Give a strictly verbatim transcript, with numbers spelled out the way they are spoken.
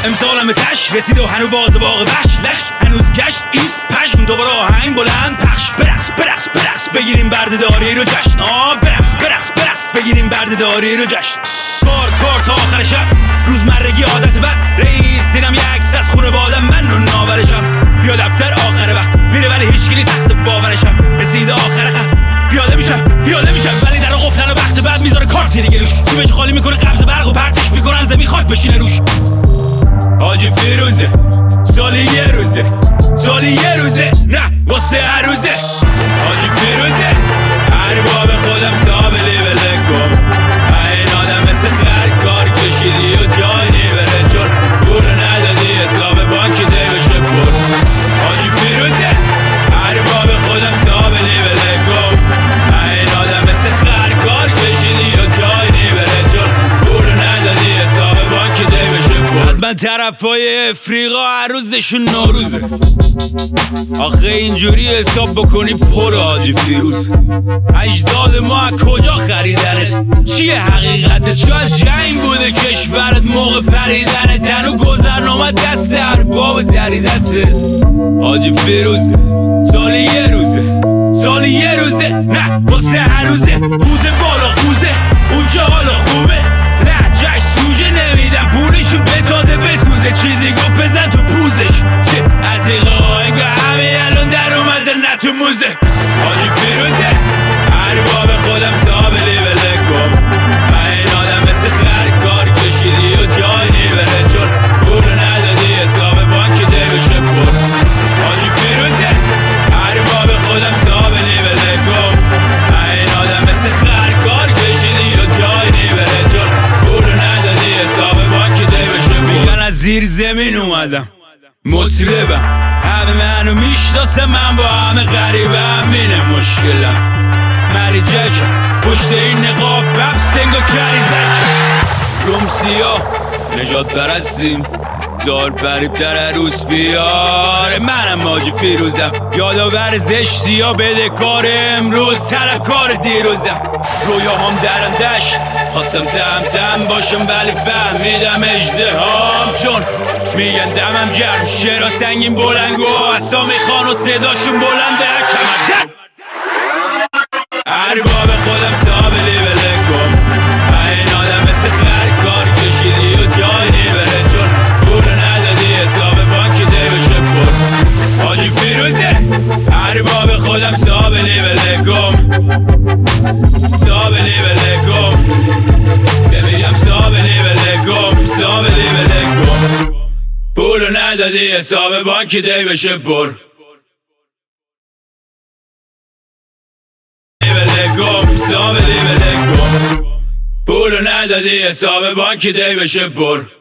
امسالم تش رسید و هنو باز باغ وحش لش هنوز گشت ایست پشم دوباره آهنگ بلند پخش برقص برقص برقص بگیریم بردهداری رو جشن آه برقص برقص برقص بگیریم بردهداری رو جشن کار کار تا آخر شب روزمرگی عادت بد رئیس دیدم یه عکس از خونواده من رو ناورشم بیا دفتر آخر وقت میره ولی هیچکی سخت باورشم رسید آخر خط پیاده میشم پیاده میشم ولی در قفلن و وقت بعد میذاره کارت دیگه روش جیبش خالی میکنه قبض برق و پرتش میکنن زمین خاک بشینه روش حاجی فیروزه سالی یه روزه سالی یه روزه نه واسه هر روزه حاجی فیروزه ارباب خودم سابلی بلکم این آدم مثل خر کار کشیدی و جای نیبره چون پول ندادی حساب بانکی دیوشه پر حاجی فیروزه ارباب خودم سابلی بلکم این آدم مثل خر کار کشیدی و جای نیبره چون پول ندادی حساب بانکی دیوشه پر من طرفای افریقا هر روزشون نوروزه آخه اینجوری حساب بکنی پر حاجی فیروز اجداد ما از کجا خریدنت چیه حقیقتت شاید جنگ بوده کشورت موقع پریدنت هنو گذرنامه دست ارباب دریدته حاجی فیروز سالی یه روزه سالی یه روزه نه واسه هر روزه بوزه بالا خوزه اونجا حالا خوبه نه جشن سوژه نمیدم پولشو بسازه بسوزه چیزی گفت بزن تو پوزش چه عتیقه انگاه همه الان در اومده نه تو موزه حاجی فیروزه ارباب خودم سابلی بلکم این آدم مثل خر کار کشیدی و جای نیبره چون پول ندادی حساب بانکی دیوشه پر حاجی فیروزه ارباب خودم سابلی بلکم این آدم مثل خر کار کشیدی و جای نیبره چون پول ندادی حساب بانکی دیوشه پر من از زیر زمین اومدم مطربم همه منو میشناسه من با همه غریبم اینه مشکلم مری جکم پشت این نقاب بب سنگا کری زکم روم سیاه نجات برستیم زار فریبتر عروس بیاره منم حاجی فیروزم یادآور زشتی ها بده کار امروز طلب کار دیروزم رویاهام درم دشت خواستم تم تم باشم ولی فهمیدم اژدهام چون میگن دمم گرم شعرها سنگین بلنگ و اسامی خان و صداشون بلنده کمر ارباب خودم سابلی بلکم این آدم مثل خر کار کشیدی و جای نیبره چون پول ندادی حساب بانکی دیوشه پر حاجی فیروزه ارباب خودم سابلی بلکم سابلی بلکم ببیم سابلی بلکم سابلی بلکم پول ندادی حساب بانکی دیوشه پر سابلی بلکم پول ندادی حساب بانکی دیوشه پر